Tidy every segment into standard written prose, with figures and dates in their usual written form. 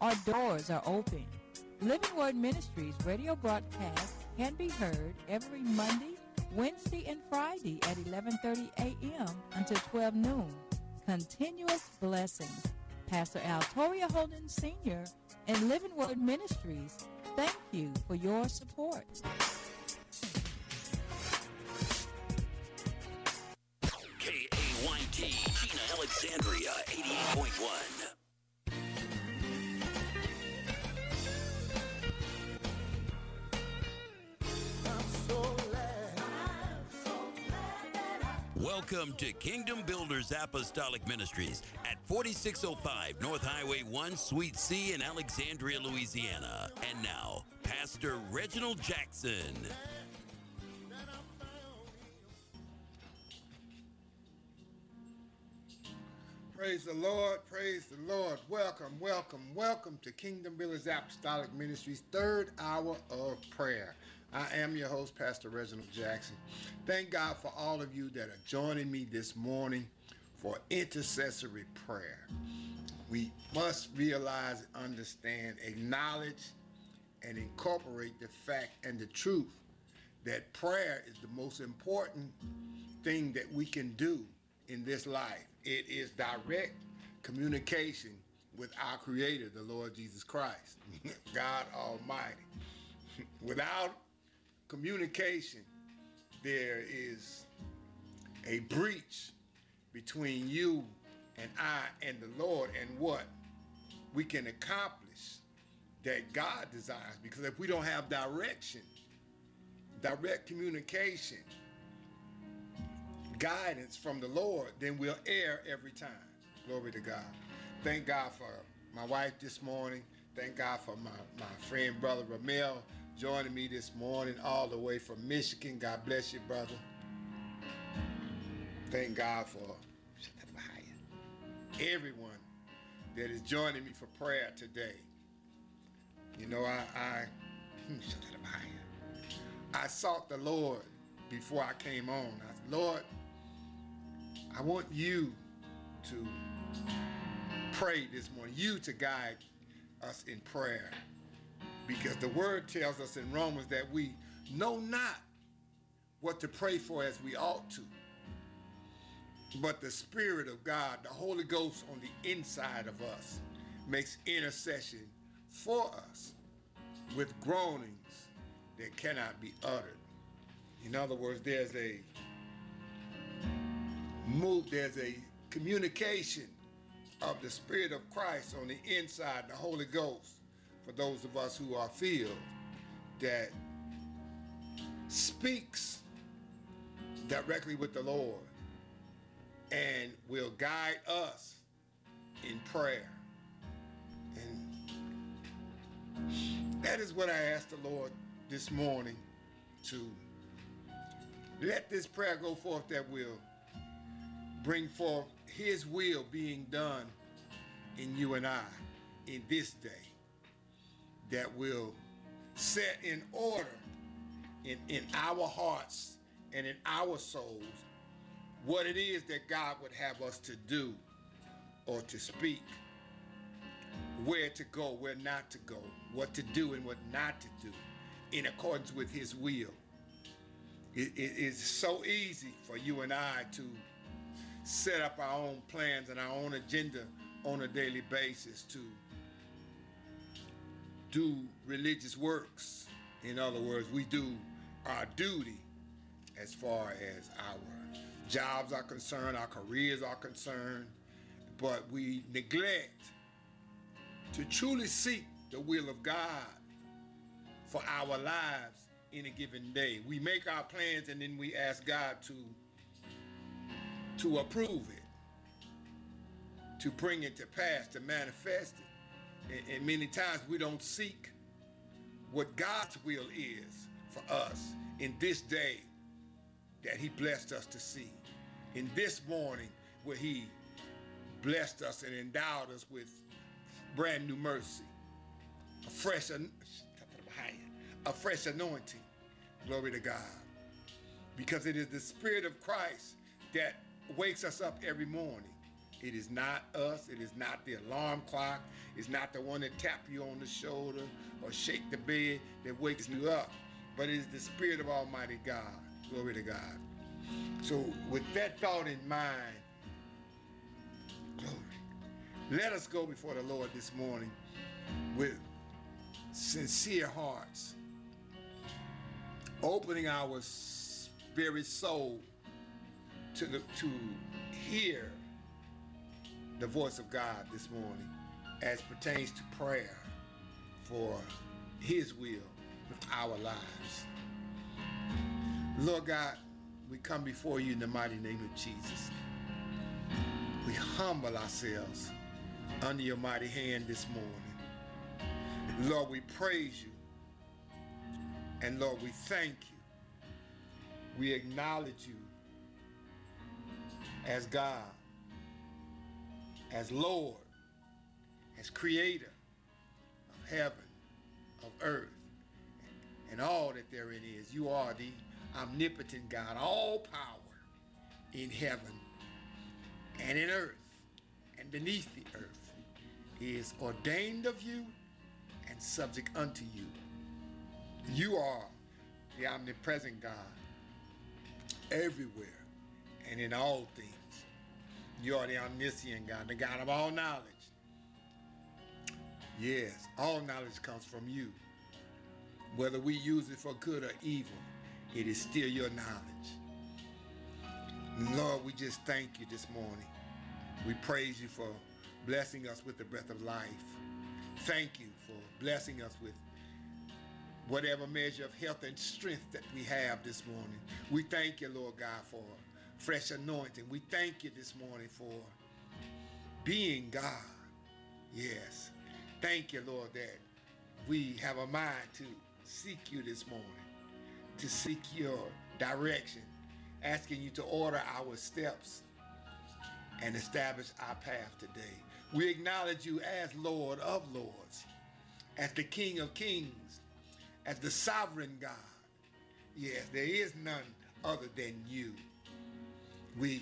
Our doors are open. Living Word Ministries radio broadcast can be heard every Monday, Wednesday, and Friday at 11:30 a.m. until 12 noon. Continuous blessings. Pastor Al Toria Holden Sr. and Living Word Ministries, thank you for your support. KAYT, Gina Alexandria, 88.1. Welcome to Kingdom Builders Apostolic Ministries at 4605 North Highway 1, Suite C in Alexandria, Louisiana. And now, Pastor Reginald Jackson. Praise the Lord, praise the Lord. Welcome, welcome, welcome to Kingdom Builders Apostolic Ministries' third hour of prayer. I am your host, Pastor Reginald Jackson. Thank God for all of you that are joining me this morning for intercessory prayer. We must realize, understand, acknowledge, and incorporate the fact and the truth that prayer is the most important thing that we can do in this life. It is direct communication with our Creator, the Lord Jesus Christ, God Almighty. Without communication, there is a breach between you and I and the Lord and what we can accomplish that God desires. Because if we don't have direction, direct communication, guidance from the Lord, then we'll err every time. Glory to God. Thank God for my wife this morning. Thank God for my friend, Brother Ramel, joining me this morning all the way from Michigan. God bless you, brother. Thank God for everyone that is joining me for prayer today. You know, I sought the Lord before I came on. I said, Lord, I want you to pray this morning, you to guide us in prayer. Because the word tells us in Romans that we know not what to pray for as we ought to. But the Spirit of God, the Holy Ghost on the inside of us, makes intercession for us with groanings that cannot be uttered. In other words, there's a communication of the Spirit of Christ on the inside, the Holy Ghost, for those of us who are filled, that speaks directly with the Lord and will guide us in prayer. And that is what I asked the Lord this morning, to let this prayer go forth that will bring forth His will being done in you and I in this day, that will set in order in our hearts and in our souls what it is that God would have us to do or to speak, where to go, where not to go, what to do and what not to do in accordance with His will. It is so easy for you and I to set up our own plans and our own agenda on a daily basis, to do religious works. In other words, we do our duty as far as our jobs are concerned, our careers are concerned, but we neglect to truly seek the will of God for our lives in a given day. We make our plans and then we ask God to approve it, to bring it to pass, to manifest it. And many times we don't seek what God's will is for us in this day that He blessed us to see. In this morning where He blessed us and endowed us with brand new mercy, a fresh anointing. Glory to God. Because it is the Spirit of Christ that wakes us up every morning. It is not us. It is not the alarm clock. It's not the one that tap you on the shoulder or shake the bed that wakes you up. But it is the Spirit of Almighty God. Glory to God. So with that thought in mind, glory, let us go before the Lord this morning with sincere hearts, opening our very soul to hear the voice of God this morning as pertains to prayer for His will with our lives. Lord God, we come before you in the mighty name of Jesus. We humble ourselves under your mighty hand this morning. Lord, we praise you. And Lord, we thank you. We acknowledge you as God, as Lord, as creator of heaven, of earth, and all that therein is. You are the omnipotent God. All power in heaven and in earth and beneath the earth is ordained of you and subject unto you. You are the omnipresent God everywhere and in all things. You are the omniscient God, the God of all knowledge. Yes, all knowledge comes from you. Whether we use it for good or evil, it is still your knowledge. Lord, we just thank you this morning. We praise you for blessing us with the breath of life. Thank you for blessing us with whatever measure of health and strength that we have this morning. We thank you, Lord God, for fresh anointing. We thank you this morning for being God. Yes. Thank you, Lord, that we have a mind to seek you this morning, to seek your direction, asking you to order our steps and establish our path today. We acknowledge you as Lord of Lords, as the King of Kings, as the sovereign God. Yes, there is none other than you. We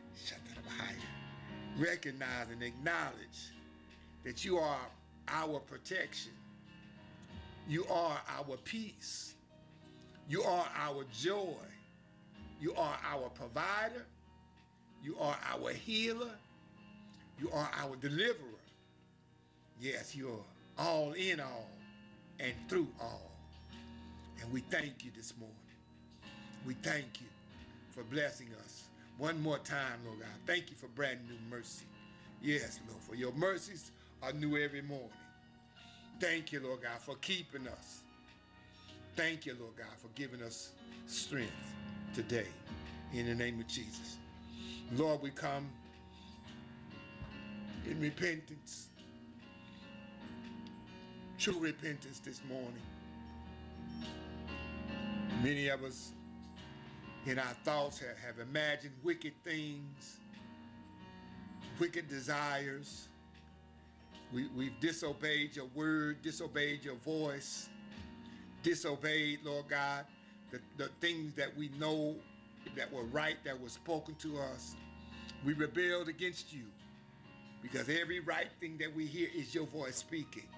recognize and acknowledge that you are our protection. You are our peace. You are our joy. You are our provider. You are our healer. You are our deliverer. Yes, you are all in all and through all. And we thank you this morning. We thank you for blessing us one more time, Lord God. Thank you for brand new mercy. Yes, Lord, for your mercies are new every morning. Thank you, Lord God, for keeping us. Thank you, Lord God, for giving us strength today in the name of Jesus. Lord, we come in repentance, true repentance this morning. Many of us in our thoughts have imagined wicked things, wicked desires. We've disobeyed your word, disobeyed your voice, disobeyed, Lord God, the things that we know that were right, that were spoken to us. We rebelled against you because every right thing that we hear is your voice speaking.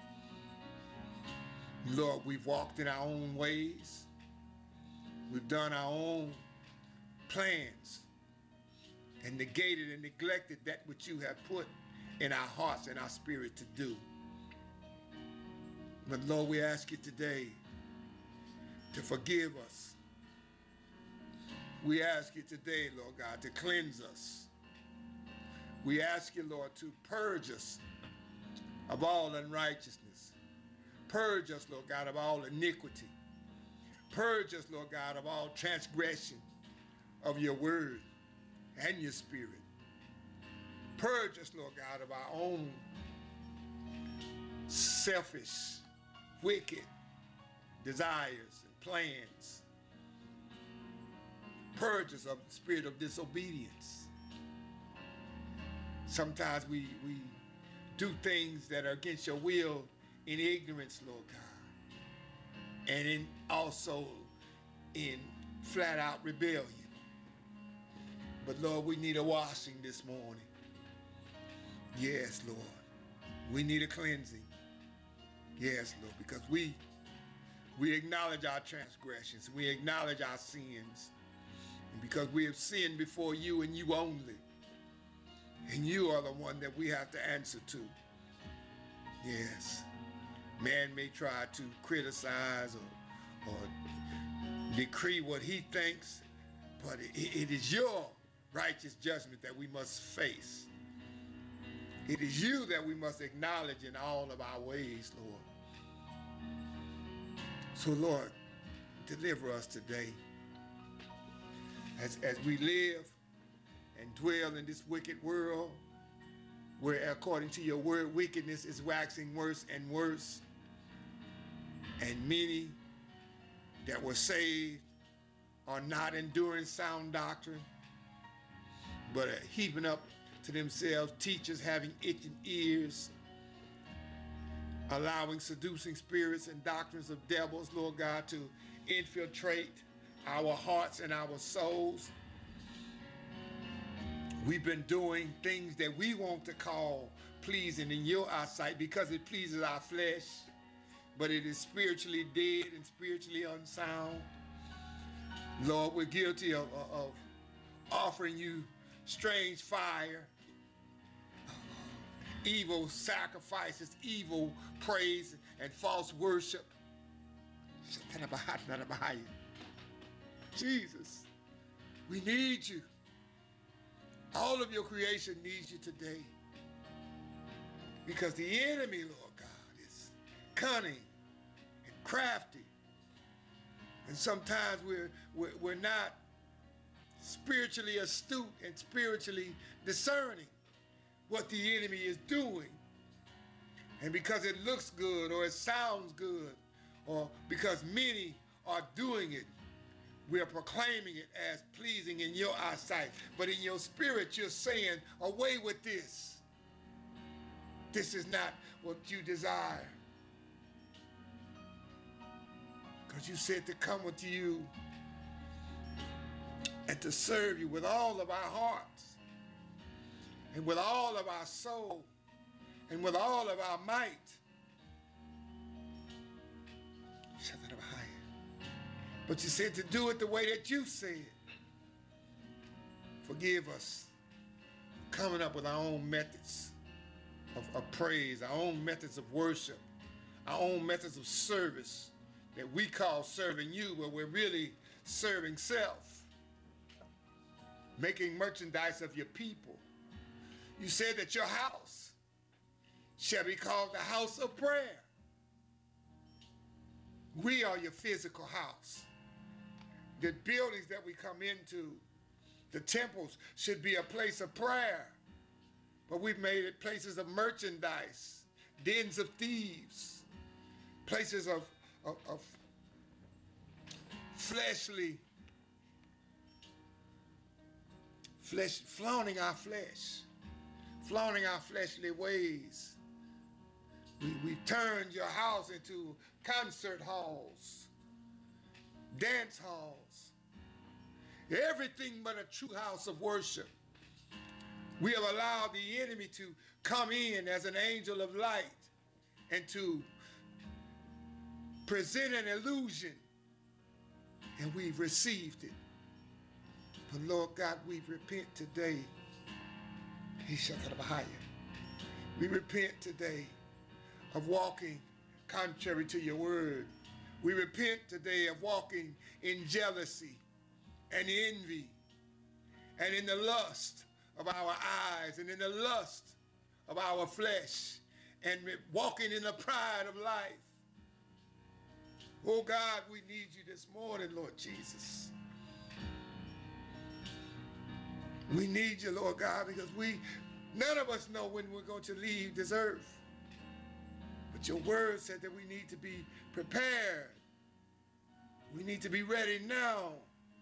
Lord, we've walked in our own ways. We've done our own plans and negated and neglected that which you have put in our hearts and our spirit to do. But Lord, we ask you today to forgive us. We ask you today, Lord God, to cleanse us. We ask you, Lord, to purge us of all unrighteousness. Purge us, Lord God, of all iniquity. Purge us, Lord God, of all transgression of your word and your spirit. Purge us, Lord God, of our own selfish, wicked desires and plans. Purge us of the spirit of disobedience. Sometimes we do things that are against your will in ignorance, Lord God, and also in flat out rebellion. But Lord, we need a washing this morning. Yes, Lord. We need a cleansing. Yes, Lord, because we acknowledge our transgressions. We acknowledge our sins. And because we have sinned before you and you only. And you are the one that we have to answer to. Yes. Man may try to criticize or decree what he thinks, but it is your righteous judgment that we must face. It is you that we must acknowledge in all of our ways, Lord. So, Lord, deliver us today as we live and dwell in this wicked world where, according to your word, wickedness is waxing worse and worse, and many that were saved are not enduring sound doctrine, but are heaping up to themselves teachers having itching ears, allowing seducing spirits and doctrines of devils, Lord God, to infiltrate our hearts and our souls. We've been doing things that we want to call pleasing in your eyesight because it pleases our flesh, but it is spiritually dead and spiritually unsound. Lord, we're guilty of offering you strange fire, evil sacrifices, evil praise, and false worship. Jesus, we need you. All of your creation needs you today. Because the enemy, Lord God, is cunning and crafty. And sometimes we're not spiritually astute and spiritually discerning what the enemy is doing. And because it looks good or it sounds good, or because many are doing it, we are proclaiming it as pleasing in your eyesight. But in your spirit, you're saying, away with this. This is not what you desire. Because you said to come with you and to serve you with all of our hearts and with all of our soul and with all of our might. But you said to do it the way that you said. Forgive us coming up with our own methods of praise, our own methods of worship, our own methods of service that we call serving you, but we're really serving self, making merchandise of your people. You said that your house shall be called the house of prayer. We are your physical house. The buildings that we come into, the temples, should be a place of prayer. But we've made it places of merchandise, dens of thieves, places of fleshly, flaunting our flesh, flaunting our fleshly ways. We've turned your house into concert halls, dance halls, everything but a true house of worship. We have allowed the enemy to come in as an angel of light and to present an illusion, and we've received it. But Lord God, we repent today. We repent today of walking contrary to your word. We repent today of walking in jealousy and envy and in the lust of our eyes and in the lust of our flesh and walking in the pride of life. Oh God, we need you this morning, Lord Jesus. We need you, Lord God, because none of us know when we're going to leave this earth. But your word said that we need to be prepared. We need to be ready now.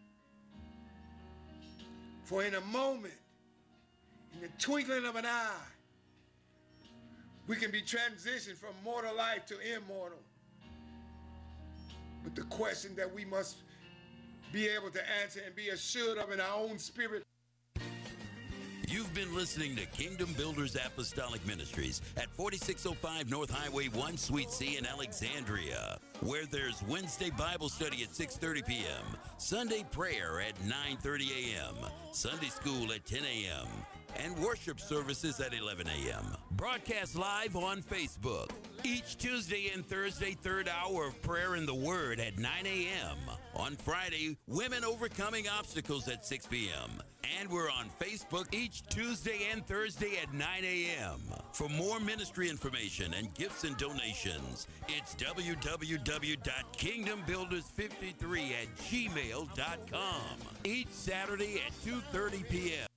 For in a moment, in the twinkling of an eye, we can be transitioned from mortal life to immortal. But the question that we must be able to answer and be assured of in our own spirit. You've been listening to Kingdom Builders Apostolic Ministries at 4605 North Highway 1, Suite C in Alexandria, where there's Wednesday Bible study at 6:30 p.m., Sunday prayer at 9:30 a.m., Sunday school at 10 a.m., and worship services at 11 a.m. Broadcast live on Facebook. Each Tuesday and Thursday, third hour of prayer in the Word at 9 a.m. On Friday, Women Overcoming Obstacles at 6 p.m. And we're on Facebook each Tuesday and Thursday at 9 a.m. For more ministry information and gifts and donations, it's www.kingdombuilders53@gmail.com. Each Saturday at 2:30 p.m.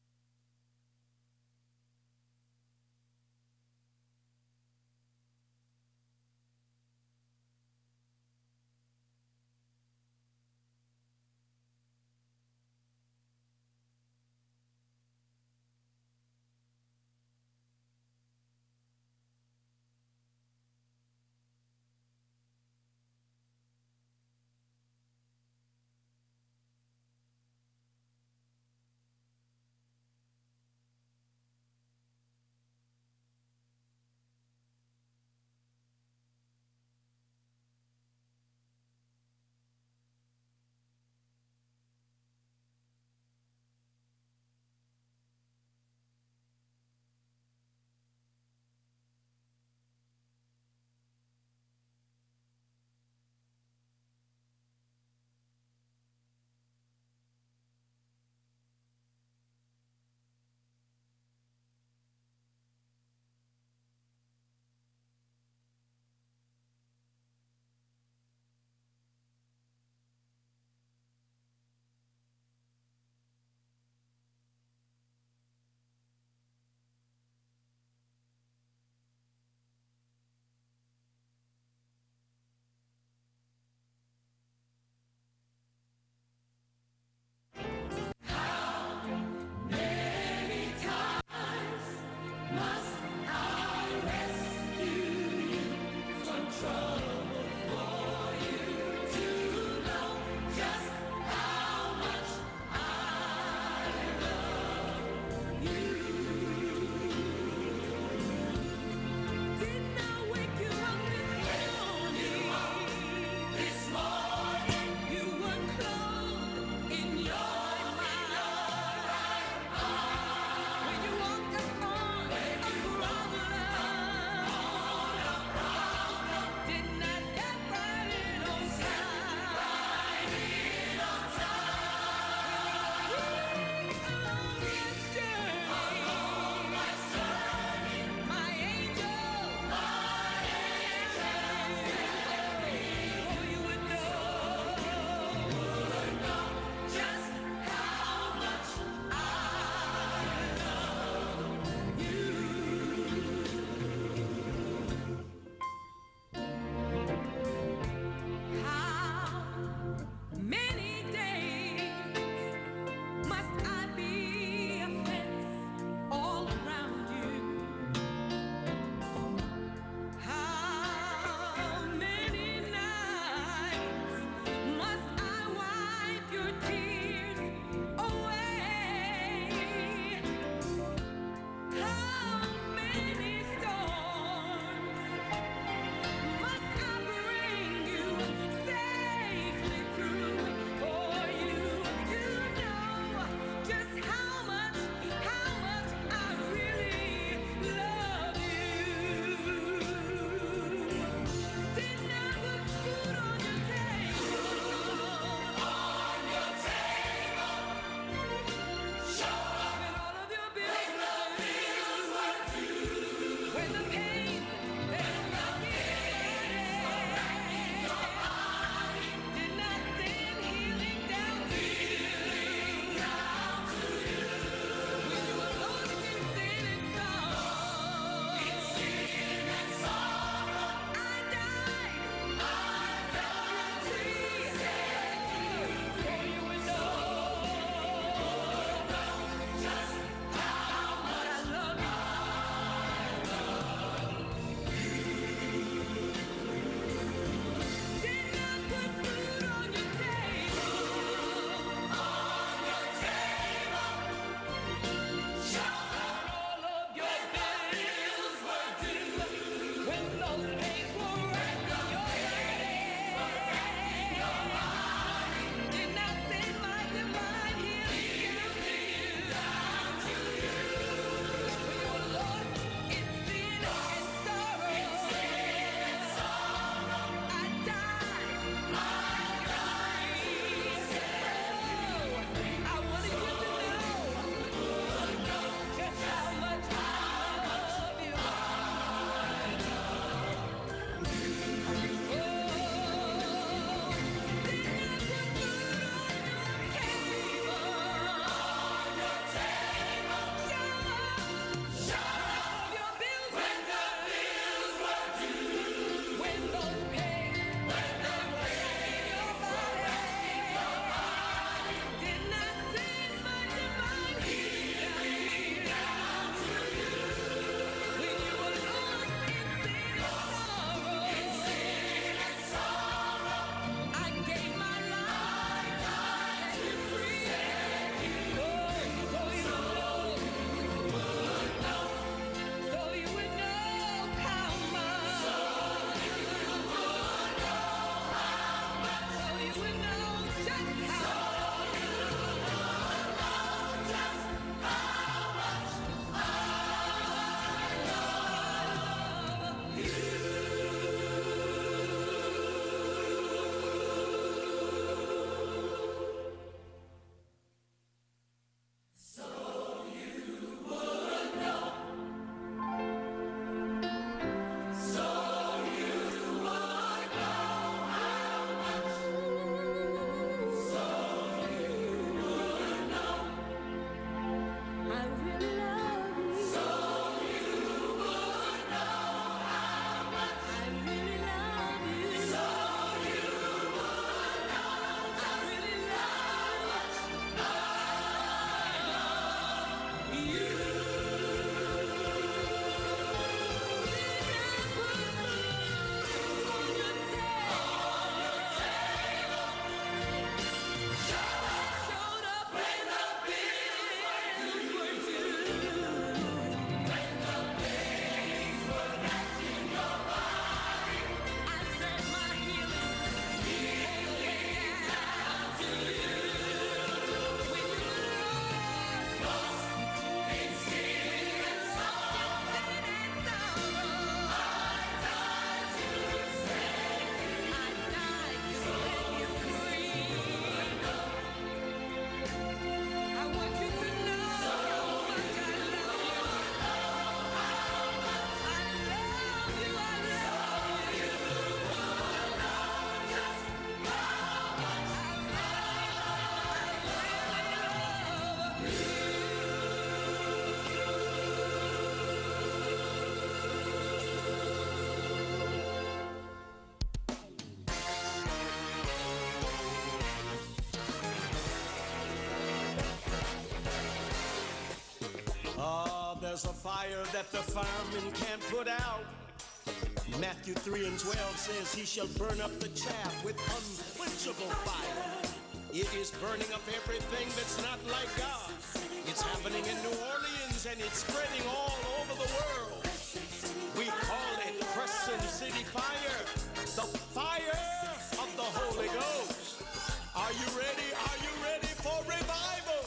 fire that the fireman can't put out. Matthew 3:12 says he shall burn up the chaff with unquenchable fire. It is burning up everything that's not like God. It's happening in New Orleans and it's spreading all over the world. We call it Crescent City Fire, the fire of the Holy Ghost. Are you ready? Are you ready for revival?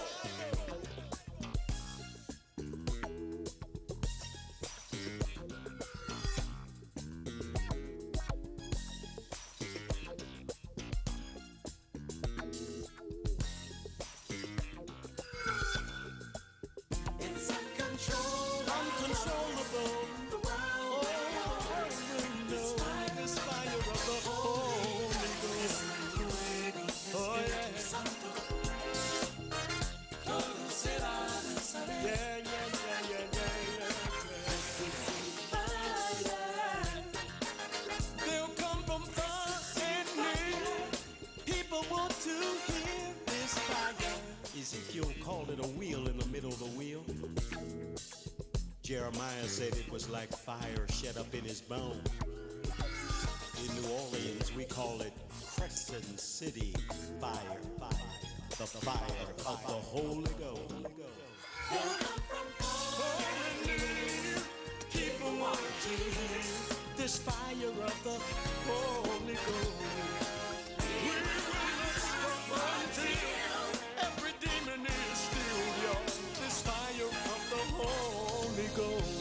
Ezekiel called it a wheel in the middle of the wheel. Jeremiah said it was like fire shut up in his bone. In New Orleans, we call it Crescent City Fire. The fire of the Holy Ghost. People want to hear this fire of the Holy Ghost. We will stop until every demon is still yours. This fire of the Holy Ghost.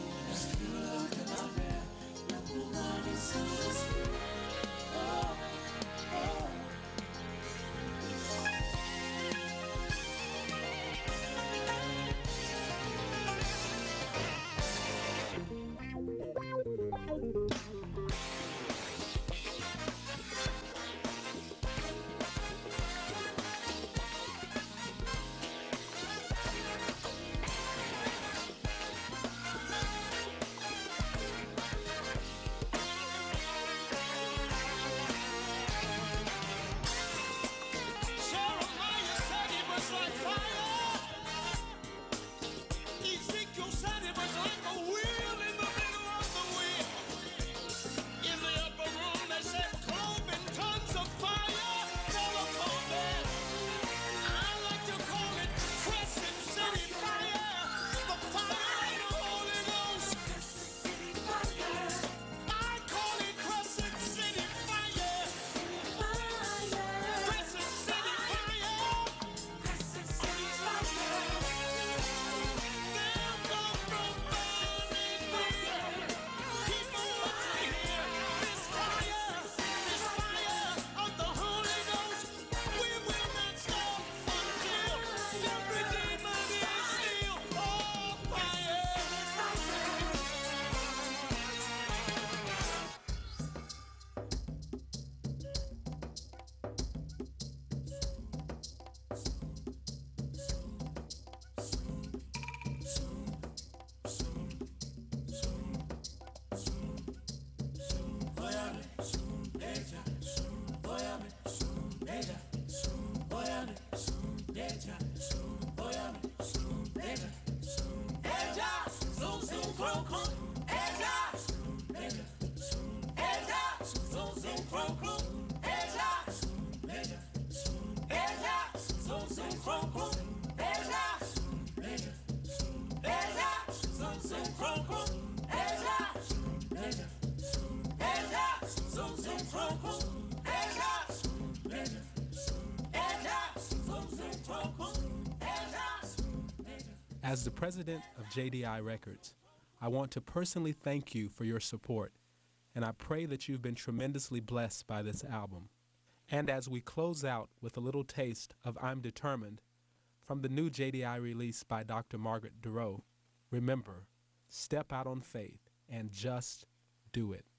As the president of JDI Records, I want to personally thank you for your support, and I pray that you've been tremendously blessed by this album. And as we close out with a little taste of I'm Determined from the new JDI release by Dr. Margaret Durow, remember, step out on faith and just do it.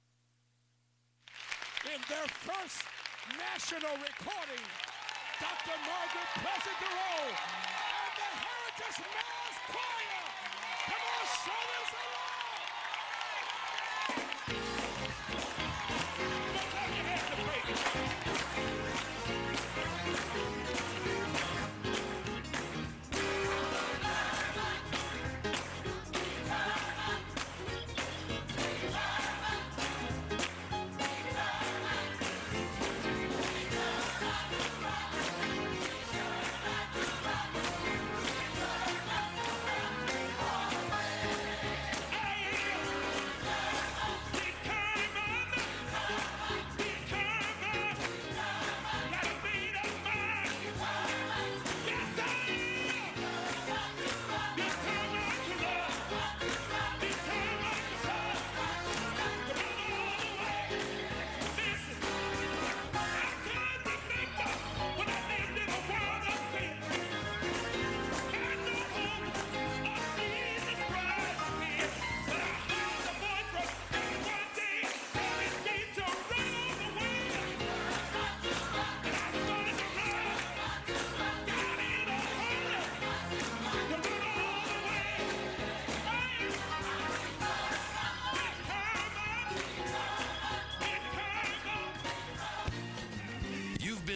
In their first national recording, Dr. Margaret Pleasant Durow and the Heritage Mass Choir. Come on, show us the love. Don't have your hands to praise.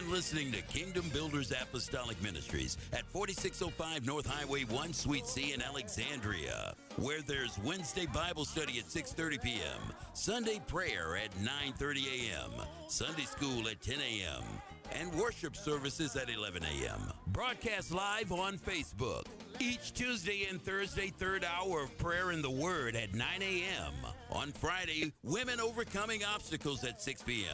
been listening to Kingdom Builders Apostolic Ministries at 4605 North Highway 1, Suite C in Alexandria, where there's Wednesday Bible study at 6:30 p.m., Sunday prayer at 9:30 a.m., Sunday school at 10 a.m., and worship services at 11 a.m. Broadcast live on Facebook. Each Tuesday and Thursday, third hour of prayer in the Word at 9 a.m. On Friday, Women Overcoming Obstacles at 6 p.m.